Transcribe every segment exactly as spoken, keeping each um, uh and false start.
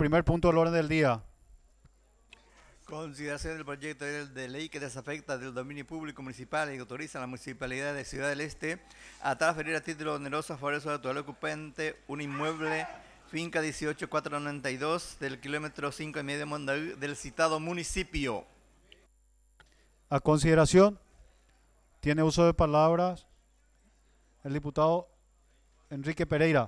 primer punto del orden del día. Consideración del proyecto de ley que desafecta del dominio público municipal y autoriza a la Municipalidad de Ciudad del Este a transferir a título oneroso a favor de su actual ocupante un inmueble finca dieciocho mil cuatrocientos noventa y dos del kilómetro cinco y medio Mondaú del citado municipio. A consideración, tiene uso de palabras el diputado Enrique Pereira.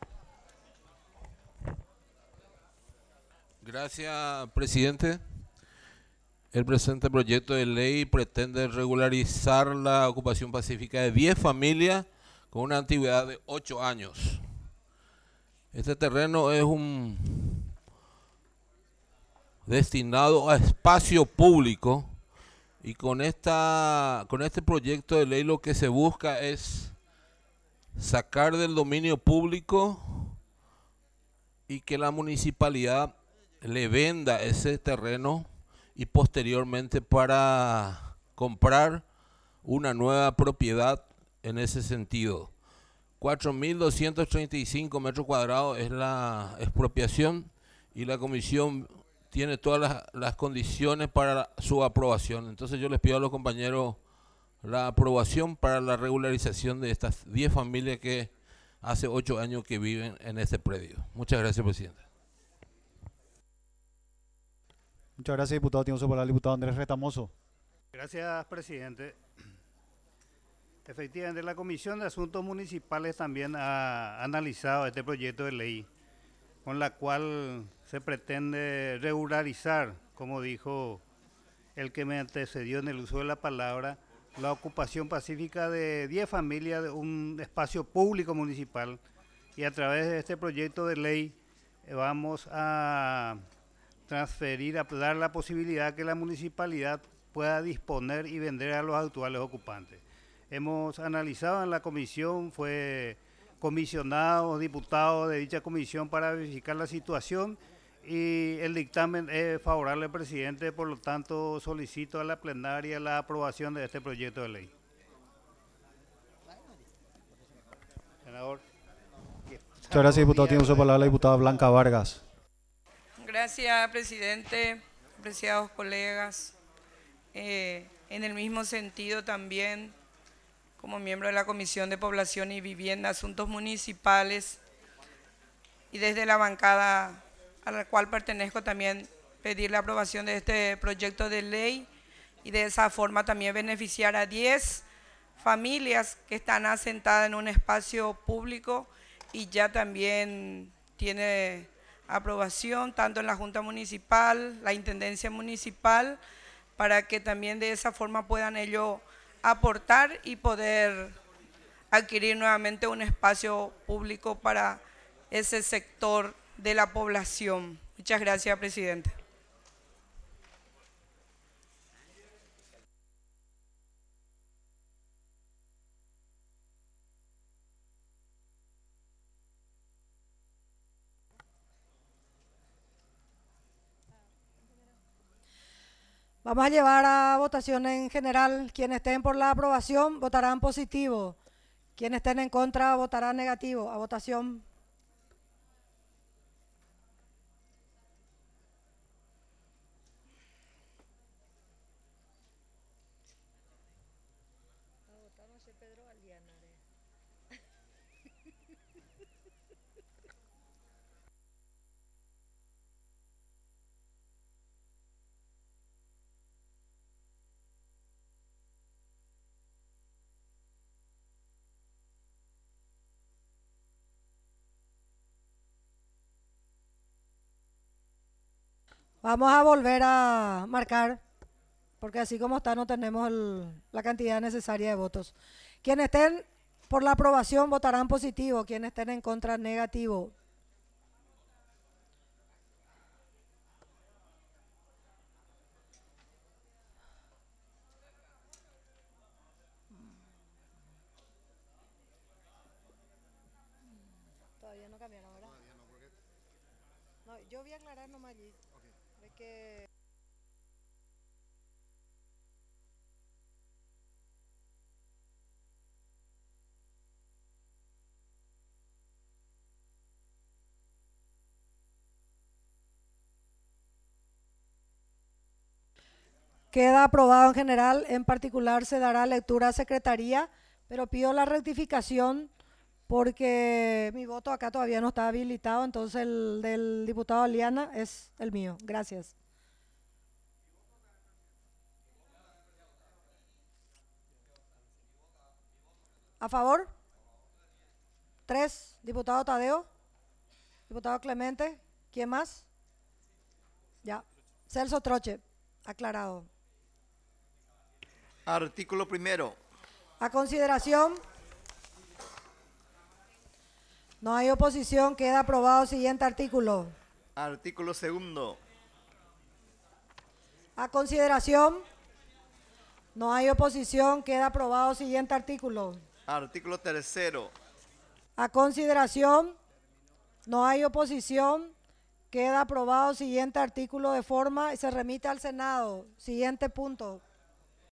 Gracias, presidente. El presente proyecto de ley pretende regularizar la ocupación pacífica de diez familias con una antigüedad de ocho años. Este terreno es un destinado a espacio público y con, esta, con este proyecto de ley lo que se busca es sacar del dominio público y que la municipalidad le venda ese terreno y posteriormente para comprar una nueva propiedad en ese sentido. cuatro mil doscientos treinta y cinco metros cuadrados es la expropiación y la comisión tiene todas las, las condiciones para su aprobación. Entonces yo les pido a los compañeros la aprobación para la regularización de estas diez familias que hace ocho años que viven en este predio. Muchas gracias, presidente. Muchas gracias, diputado. Tiene uso para el diputado Andrés Retamoso. Gracias, presidente. Efectivamente, la Comisión de Asuntos Municipales también ha analizado este proyecto de ley, con la cual se pretende regularizar, como dijo el que me antecedió en el uso de la palabra, la ocupación pacífica de diez familias de un espacio público municipal. Y a través de este proyecto de ley eh, vamos a transferir, a dar la posibilidad que la municipalidad pueda disponer y vender a los actuales ocupantes. Hemos analizado en la comisión, fue comisionado, diputado de dicha comisión para verificar la situación y el dictamen es favorable al presidente, por lo tanto solicito a la plenaria la aprobación de este proyecto de ley. Senador. Muchas gracias, diputado. Tiene uso de palabra la diputada Blanca Vargas. Gracias, presidente, apreciados colegas. Eh, en el mismo sentido también, como miembro de la Comisión de Población y Vivienda, Asuntos Municipales, y desde la bancada a la cual pertenezco también pedir la aprobación de este proyecto de ley y de esa forma también beneficiar a diez familias que están asentadas en un espacio público y ya también tiene aprobación tanto en la Junta Municipal, la Intendencia Municipal, para que también de esa forma puedan ellos aportar y poder adquirir nuevamente un espacio público para ese sector de la población. Muchas gracias, presidente. Vamos a llevar a votación en general. Quienes estén por la aprobación votarán positivo. Quienes estén en contra votarán negativo. A votación. Vamos a volver a marcar, porque así como está no tenemos el, la cantidad necesaria de votos. Quienes estén por la aprobación votarán positivo, quienes estén en contra negativo. Todavía no cambiaron, ¿verdad? Todavía no, porque... No, yo voy a aclarar nomás allí. Okay. De que... Queda aprobado en general, en particular se dará lectura a Secretaría, pero pido la rectificación porque mi voto acá todavía no está habilitado, entonces el del diputado Aliana es el mío. Gracias. ¿A favor? Tres. Diputado Tadeo. Diputado Clemente. ¿Quién más? Ya. Celso Troche. Aclarado. Artículo primero. A consideración. No hay oposición. Queda aprobado. Siguiente artículo. Artículo segundo. A consideración. No hay oposición. Queda aprobado. Siguiente artículo. Artículo tercero. A consideración. No hay oposición. Queda aprobado. Siguiente artículo de forma y se remite al Senado. Siguiente punto.